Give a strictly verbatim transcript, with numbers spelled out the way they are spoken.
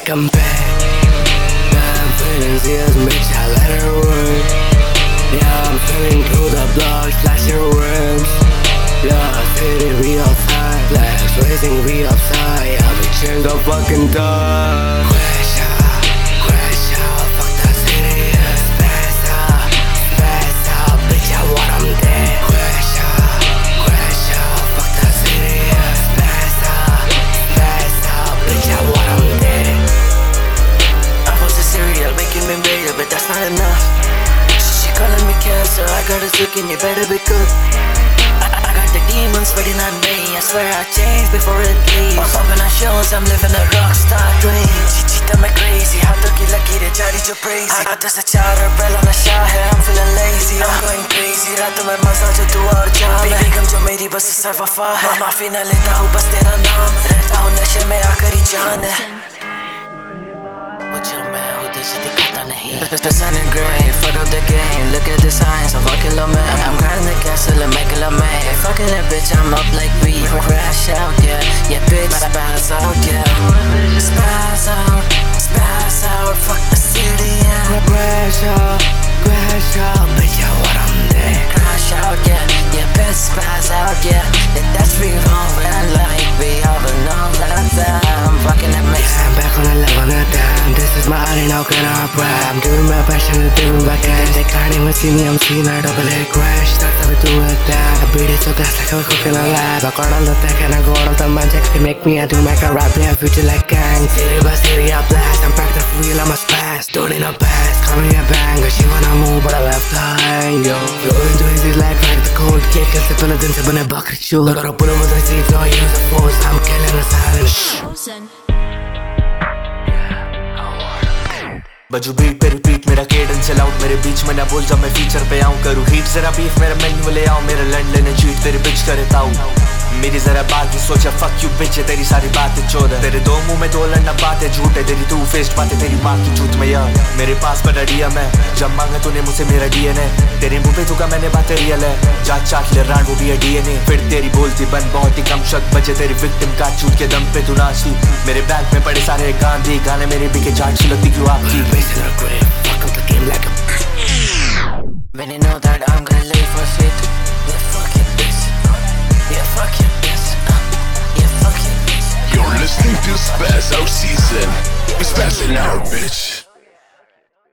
come back. Now I'm feeling serious, bitch, I let her run. Yeah, I'm feeling through the block, flashing rims. Yeah, city we outside, flash racing we outside. Yeah, we change the fucking dog. Crash out, crash out, fuck the city, yeah. Spaz out, spaz out, bitch, I want 'em dead. Crash out, crash out, fuck the city, yeah. Spaz out, spaz out, bitch, I want 'em dead. I was a serial, making me better, but that's not enough. She, she calling me cancer, I got a sick and you better be good. I got the demons waiting on me. I swear I changed before it leaves. I'm popping on shows, I'm living a rockstar dream. Cheat me crazy, हाथों की लकीरें जारी जो crazy. हाथों से चार और पहला नशा है, I'm feeling lazy. I'm going crazy, रातों में मजा जो तू और जाम है. बेगम जो मेरी बस सर वफा है. माफी न लेता हूँ बस तेरा नाम है. रहता हूँ नशे में आखिरी जान है. वो जो मैं हूँ तुझे दिखाता नहीं. The sun and gray, fuck up the game. Look at the signs, I'm fucking low man. I'm grinding the castle and making a man. Fucking that bitch, I'm up like we crash out, yeah. Yeah, bitch, spaz out, yeah. Spaz out, spaz out, fuck the city, yeah. Crash out, crash out, bitch, I want 'em dead. Crash out, yeah, yeah, bitch, spaz out, yeah. And that's me wrong, man, like we all know that I'm fucking that mess. I'm back on the level, not down. This is my art, how can I rap? I'm doing my passion, I'm doing my cash. They can't even see me, I'm seeing I double A crash. That's how we do it down. I beat it so that's like I'm cooking a lab. I got all the tech and I got all the magic to make me, I do make a rap, yeah, future like gang. City by city, I blast. I'm back to real, I'm a spaz. Don't need no pass, call me a banger. She wanna move, but I left behind, yo. Going to easy like right the cold cake. I'll step in a dinner, but a bucket shoe. I gotta put him with the seats, no use the force. I'm killing the silence. बजू beat पे repeat मेरा cadence है loud मेरे बीच में ना बोल जब मैं फीचर पे आऊं करूं हीट जरा बीफ मेरा मेन्यू ले आओ मेरा लैंड लेने चीट तेरी बिच करे ताऊ मेरी जरा बात ही सोचा फक यू बिच है तेरी सारी बातें चोदा तेरे दो मुंह में दो लड़ना बातें झूठ है तेरी टू फेस्ड बातें तेरी माँ की झूठ में यार मेरे पास बड़ा डीएम है जब मांगा तूने मुझसे मेरा डीएनए तेरे मुंह पे तुका मैंने बातें रियल है जाट चाट ले रान वो भी है डीएनए फिर तेरी बोलती बन बहुत ही कम शक बचे तेरी विक्टिम का चूट के दम पे तू नाचती मेरे बैग में पड़े सारे गांधी गाने मेरे बिके जाट सुलगती क्यों आपकी Fuck up the game like a when you know that I'm gonna lay for shit. Yeah, fuck it, bitch. Yeah, fuck it, bitch. Uh, yeah, fuck it, bitch. You're listening to Spaz Out Season. We're spazzing out, bitch.